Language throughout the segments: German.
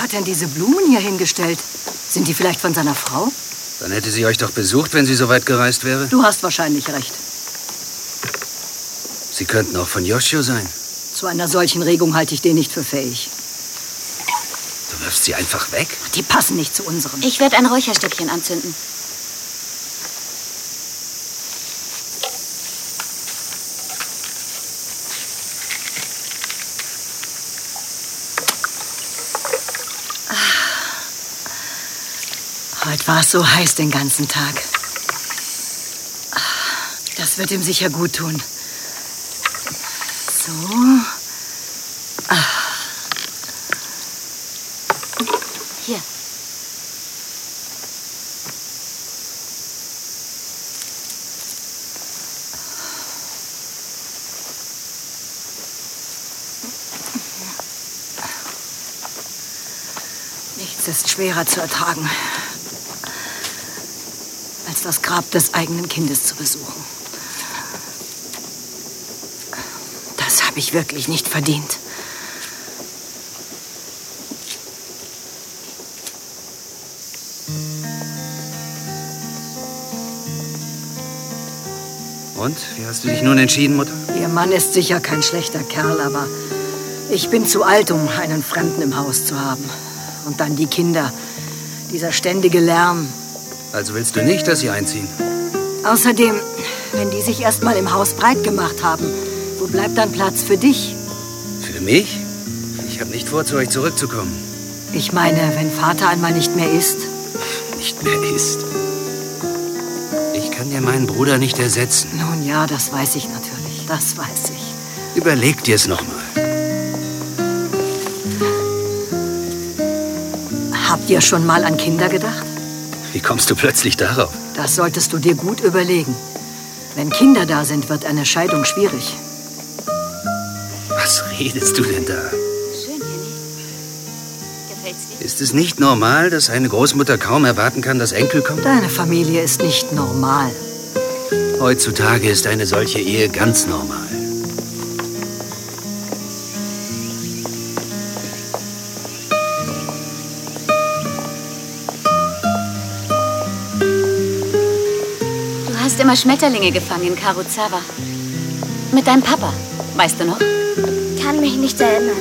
hat denn diese Blumen hier hingestellt? Sind die vielleicht von seiner Frau? Dann hätte sie euch doch besucht, wenn sie so weit gereist wäre. Du hast wahrscheinlich recht. Sie könnten auch von Yoshio sein. Zu einer solchen Regung halte ich den nicht für fähig. Du wirfst sie einfach weg? Die passen nicht zu unserem. Ich werde ein Räucherstäbchen anzünden. Heute war es so heiß den ganzen Tag. Das wird ihm sicher gut tun. So. Hier. Nichts ist schwerer zu ertragen, als das Grab des eigenen Kindes zu besuchen. Das habe ich wirklich nicht verdient. Und? Wie hast du dich nun entschieden, Mutter? Ihr Mann ist sicher kein schlechter Kerl, aber ich bin zu alt, um einen Fremden im Haus zu haben. Und dann die Kinder. Dieser ständige Lärm. Also willst du nicht, dass sie einziehen? Außerdem, wenn die sich erst mal im Haus breit gemacht haben, wo bleibt dann Platz für dich? Für mich? Ich habe nicht vor, zu euch zurückzukommen. Ich meine, wenn Vater einmal nicht mehr ist. Nicht mehr ist? Ich kann dir meinen Bruder nicht ersetzen. Nun ja, das weiß ich natürlich. Das weiß ich. Überleg dir's noch mal. Habt ihr schon mal an Kinder gedacht? Wie kommst du plötzlich darauf? Das solltest du dir gut überlegen. Wenn Kinder da sind, wird eine Scheidung schwierig. Was redest du denn da? Schön, Jenny. Gefällt's dir? Ist es nicht normal, dass eine Großmutter kaum erwarten kann, dass Enkel kommt? Deine Familie ist nicht normal. Heutzutage ist eine solche Ehe ganz normal. Du hast immer Schmetterlinge gefangen in Karuzawa. Mit deinem Papa, weißt du noch? Kann mich nicht erinnern.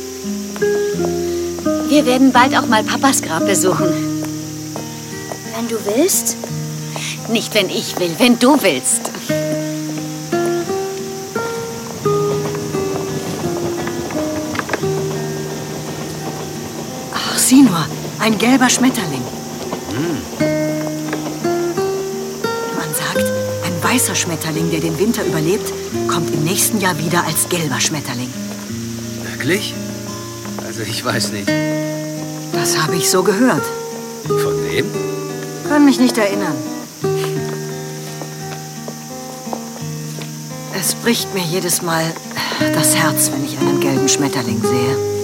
Wir werden bald auch mal Papas Grab besuchen. Wenn du willst. Nicht, wenn ich will, wenn du willst. Ach, sieh nur, ein gelber Schmetterling. Man sagt, ein weißer Schmetterling, der den Winter überlebt, kommt im nächsten Jahr wieder als gelber Schmetterling. Wirklich? Also ich weiß nicht. Das habe ich so gehört. Von wem? Kann mich nicht erinnern. Es bricht mir jedes Mal das Herz, wenn ich einen gelben Schmetterling sehe.